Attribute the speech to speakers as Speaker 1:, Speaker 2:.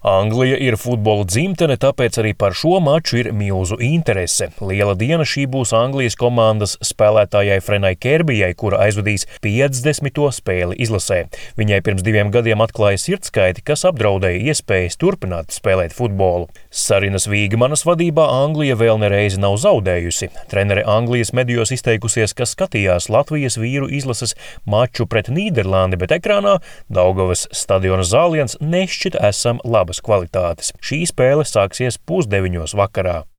Speaker 1: Anglija ir futbola dzimtene, tāpēc arī par šo maču ir milzu interese. Liela diena šī būs Anglijas komandas spēlētājai Frenai Kerbijai, kura aizvadīs 50. spēli izlasē. Viņai pirms 2 gadiem atklāja sirdskaiti, kas apdraudēja iespējas turpināt spēlēt futbolu. Sarinas Vīgmanas vadībā Anglija vēl nereizi nav zaudējusi. Trenere Anglijas medijos izteikusies, ka skatījās Latvijas vīru izlases maču pret Nīderlandi, bet ekrānā Daugavas stadiona zāliens nešķita esam labas kvalitātes. Šī spēle sāksies 20:30 vakarā.